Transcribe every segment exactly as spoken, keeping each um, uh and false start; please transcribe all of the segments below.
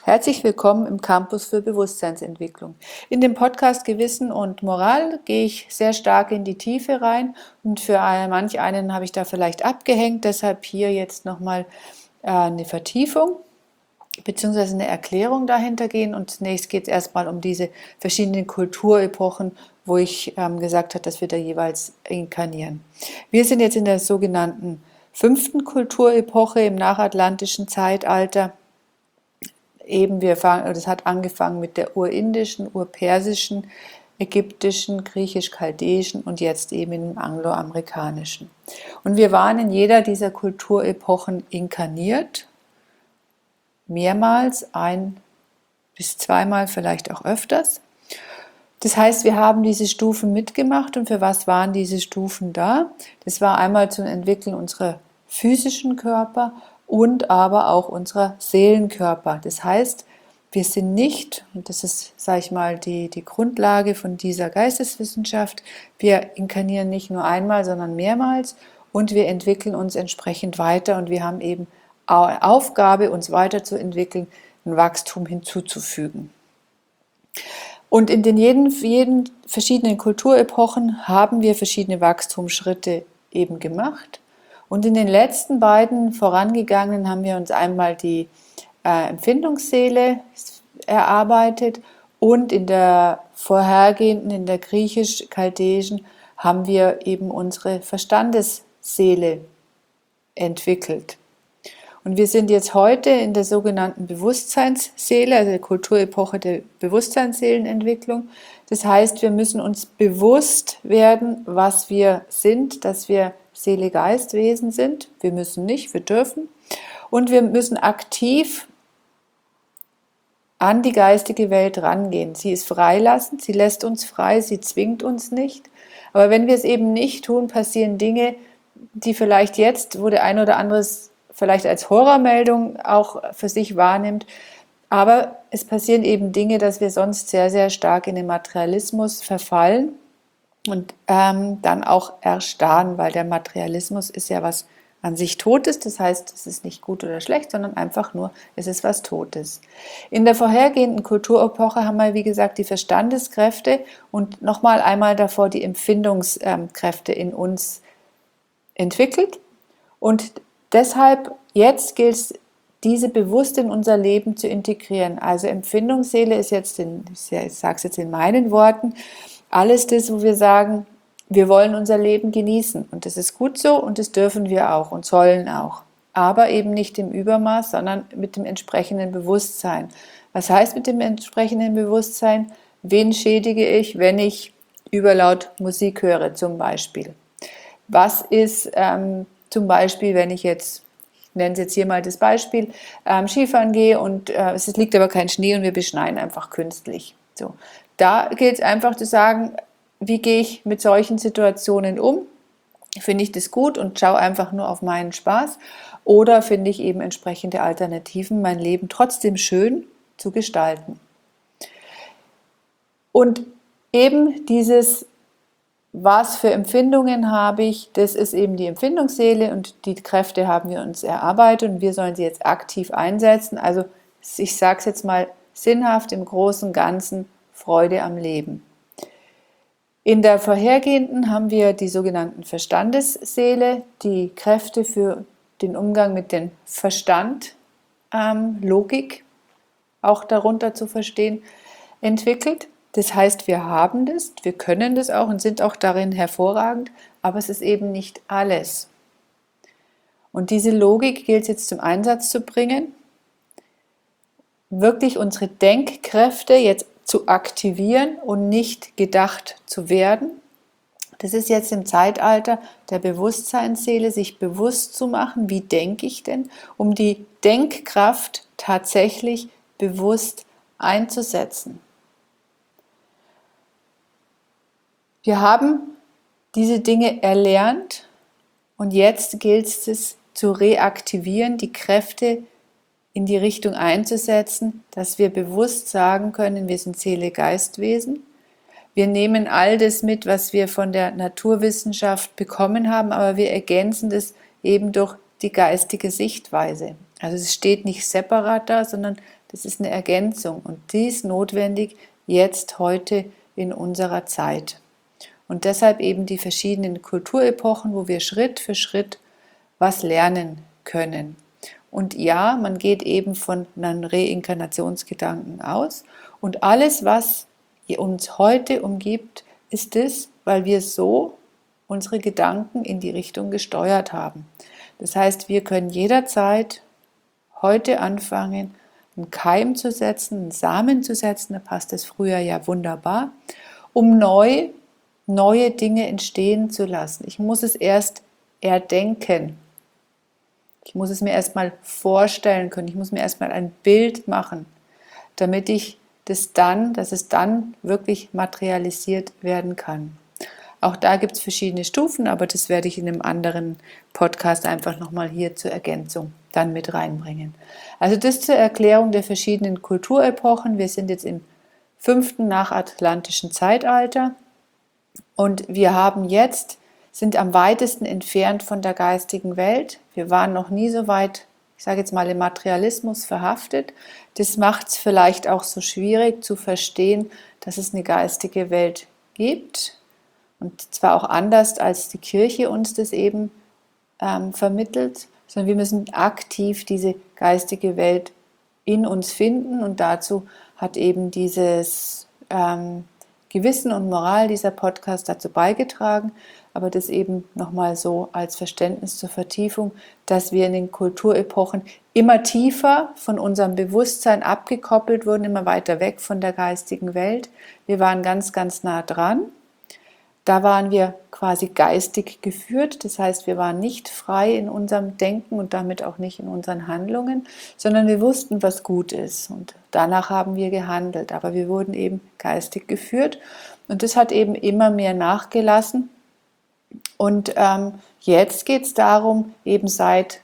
Herzlich willkommen im Campus für Bewusstseinsentwicklung. In dem Podcast Gewissen und Moral gehe ich sehr stark in die Tiefe rein und für manch einen habe ich da vielleicht abgehängt, deshalb hier jetzt nochmal eine Vertiefung beziehungsweise eine Erklärung dahinter gehen. Und zunächst geht es erstmal um diese verschiedenen Kulturepochen, wo ich ähm, gesagt habe, dass wir da jeweils inkarnieren. Wir sind jetzt in der sogenannten fünften Kulturepoche im nachatlantischen Zeitalter. Eben wir fangen, das hat angefangen mit der urindischen, urpersischen, ägyptischen, griechisch-chaldäischen und jetzt eben im angloamerikanischen. Und wir waren in jeder dieser Kulturepochen inkarniert, mehrmals, ein bis zweimal, vielleicht auch öfters. Das heißt, wir haben diese Stufen mitgemacht und für was waren diese Stufen da? Das war einmal zum Entwickeln unserer physischen Körper und aber auch unserer Seelenkörper. Das heißt, wir sind nicht, und das ist, sage ich mal, die, die Grundlage von dieser Geisteswissenschaft, wir inkarnieren nicht nur einmal, sondern mehrmals und wir entwickeln uns entsprechend weiter und wir haben eben Aufgabe, uns weiterzuentwickeln, ein Wachstum hinzuzufügen. Und in den jeden, jeden verschiedenen Kulturepochen haben wir verschiedene Wachstumsschritte eben gemacht. Und in den letzten beiden vorangegangenen haben wir uns einmal die äh, Empfindungsseele erarbeitet und in der vorhergehenden, in der griechisch-chaldäischen, haben wir eben unsere Verstandesseele entwickelt. Und wir sind jetzt heute in der sogenannten Bewusstseinsseele, also der Kulturepoche der Bewusstseinsseelenentwicklung. Das heißt, wir müssen uns bewusst werden, was wir sind, dass wir Seele-Geist-Wesen sind. Wir müssen nicht, wir dürfen. Und wir müssen aktiv an die geistige Welt rangehen. Sie ist freilassend, sie lässt uns frei, sie zwingt uns nicht. Aber wenn wir es eben nicht tun, passieren Dinge, die vielleicht jetzt, wo der ein oder andere es vielleicht als Horrormeldung auch für sich wahrnimmt, aber es passieren eben Dinge, dass wir sonst sehr, sehr stark in den Materialismus verfallen und ähm, dann auch erstarren, weil der Materialismus ist ja was an sich Totes, das heißt, es ist nicht gut oder schlecht, sondern einfach nur, es ist was Totes. In der vorhergehenden Kulturepoche haben wir, wie gesagt, die Verstandeskräfte und nochmal einmal davor die Empfindungskräfte in uns entwickelt und deshalb jetzt gilt es, diese bewusst in unser Leben zu integrieren. Also Empfindungsseele ist jetzt, in, ich sage es jetzt in meinen Worten, alles das, wo wir sagen, wir wollen unser Leben genießen. Und das ist gut so und das dürfen wir auch und sollen auch. Aber eben nicht im Übermaß, sondern mit dem entsprechenden Bewusstsein. Was heißt mit dem entsprechenden Bewusstsein? Wen schädige ich, wenn ich überlaut Musik höre zum Beispiel? Was ist ähm, zum Beispiel, wenn ich jetzt, ich nenne es jetzt hier mal das Beispiel, ähm, Skifahren gehe und äh, es liegt aber kein Schnee und wir beschneien einfach künstlich. So. Da gilt es einfach zu sagen, wie gehe ich mit solchen Situationen um? Finde ich das gut und schaue einfach nur auf meinen Spaß? Oder finde ich eben entsprechende Alternativen, mein Leben trotzdem schön zu gestalten? Und eben dieses was für Empfindungen habe ich, das ist eben die Empfindungsseele und die Kräfte haben wir uns erarbeitet und wir sollen sie jetzt aktiv einsetzen. Also ich sage es jetzt mal sinnhaft im Großen und Ganzen, Freude am Leben. In der vorhergehenden haben wir die sogenannten Verstandesseele, die Kräfte für den Umgang mit dem Verstand, ähm, Logik auch darunter zu verstehen, entwickelt. Das heißt, wir haben das, wir können das auch und sind auch darin hervorragend, aber es ist eben nicht alles. Und diese Logik gilt es jetzt zum Einsatz zu bringen, wirklich unsere Denkkräfte jetzt zu aktivieren und nicht gedacht zu werden. Das ist jetzt im Zeitalter der Bewusstseinsseele, sich bewusst zu machen, wie denke ich denn, um die Denkkraft tatsächlich bewusst einzusetzen. Wir haben diese Dinge erlernt und jetzt gilt es zu reaktivieren, die Kräfte in die Richtung einzusetzen, dass wir bewusst sagen können, wir sind Seele-Geist-Wesen. Wir nehmen all das mit, was wir von der Naturwissenschaft bekommen haben, aber wir ergänzen das eben durch die geistige Sichtweise. Also es steht nicht separat da, sondern Das ist eine Ergänzung und die ist notwendig jetzt, heute in unserer Zeit. Und deshalb eben die verschiedenen Kulturepochen, wo wir Schritt für Schritt was lernen können. Und ja, man geht eben von einem Reinkarnationsgedanken aus. Und alles, was uns heute umgibt, ist es, weil wir so unsere Gedanken in die Richtung gesteuert haben. Das heißt, wir können jederzeit heute anfangen, einen Keim zu setzen, einen Samen zu setzen, da passt das früher ja wunderbar, um neu, neue Dinge entstehen zu lassen. Ich muss es erst erdenken. Ich muss es mir erstmal vorstellen können. Ich muss mir erstmal ein Bild machen, damit ich das dann, dass es dann wirklich materialisiert werden kann. Auch da gibt es verschiedene Stufen, aber das werde ich in einem anderen Podcast einfach nochmal hier zur Ergänzung dann mit reinbringen. Also das zur Erklärung der verschiedenen Kulturepochen. Wir sind jetzt im fünften nachatlantischen Zeitalter und wir haben jetzt, sind am weitesten entfernt von der geistigen Welt. Wir waren noch nie so weit, ich sage jetzt mal, im Materialismus verhaftet. Das macht es vielleicht auch so schwierig zu verstehen, dass es eine geistige Welt gibt. Und zwar auch anders, als die Kirche uns das eben ähm, vermittelt, sondern wir müssen aktiv diese geistige Welt in uns finden. Und dazu hat eben dieses ähm, Gewissen und Moral, dieser Podcast dazu beigetragen. Aber das eben nochmal so als Verständnis zur Vertiefung, dass wir in den Kulturepochen immer tiefer von unserem Bewusstsein abgekoppelt wurden, immer weiter weg von der geistigen Welt. Wir waren ganz, ganz nah dran. Da waren wir quasi geistig geführt, das heißt, wir waren nicht frei in unserem Denken und damit auch nicht in unseren Handlungen, sondern wir wussten, was gut ist und danach haben wir gehandelt, aber wir wurden eben geistig geführt und das hat eben immer mehr nachgelassen und ähm, jetzt geht es darum, eben seit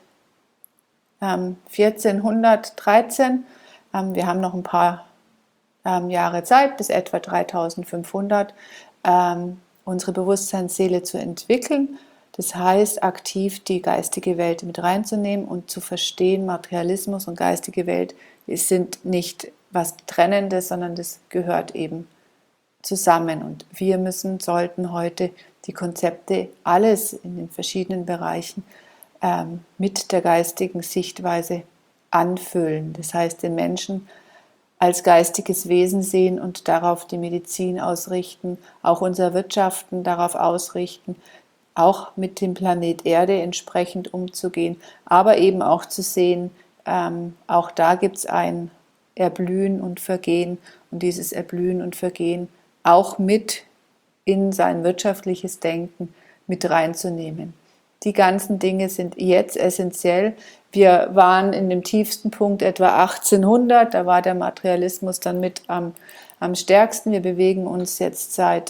ähm, vierzehnhundertdreizehn, ähm, wir haben noch ein paar ähm, Jahre Zeit, bis etwa dreitausendfünfhundert, ähm, unsere Bewusstseinsseele zu entwickeln, das heißt aktiv die geistige Welt mit reinzunehmen und zu verstehen, Materialismus und geistige Welt sind nicht was Trennendes, sondern das gehört eben zusammen und wir müssen, sollten heute die Konzepte, alles in den verschiedenen Bereichen ähm, mit der geistigen Sichtweise anfüllen, das heißt den Menschen als geistiges Wesen sehen und darauf die Medizin ausrichten, auch unser Wirtschaften darauf ausrichten, auch mit dem Planet Erde entsprechend umzugehen, aber eben auch zu sehen, ähm, auch da gibt es ein Erblühen und Vergehen und dieses Erblühen und Vergehen auch mit in sein wirtschaftliches Denken mit reinzunehmen. Die ganzen Dinge sind jetzt essentiell. Wir waren in dem tiefsten Punkt etwa achtzehnhundert, da war der Materialismus dann mit am, am stärksten. Wir bewegen uns jetzt seit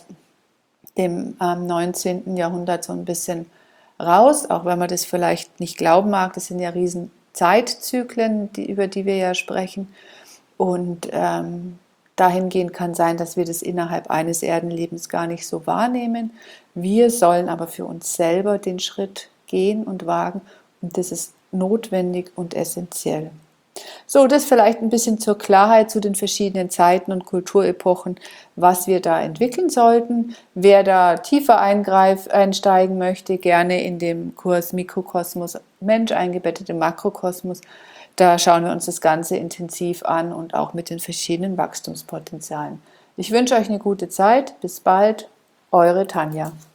dem ähm, neunzehnten Jahrhundert so ein bisschen raus, auch wenn man das vielleicht nicht glauben mag. Das sind ja riesen Zeitzyklen, die, über die wir ja sprechen. Und ähm, dahingehend kann sein, dass wir das innerhalb eines Erdenlebens gar nicht so wahrnehmen. Wir sollen aber für uns selber den Schritt gehen und wagen und das ist notwendig und essentiell. So, das vielleicht ein bisschen zur Klarheit zu den verschiedenen Zeiten und Kulturepochen, was wir da entwickeln sollten. Wer da tiefer eingreif, einsteigen möchte, gerne in dem Kurs Mikrokosmos, Mensch eingebettet im Makrokosmos. Da schauen wir uns das Ganze intensiv an und auch mit den verschiedenen Wachstumspotenzialen. Ich wünsche euch eine gute Zeit. Bis bald, eure Tanja.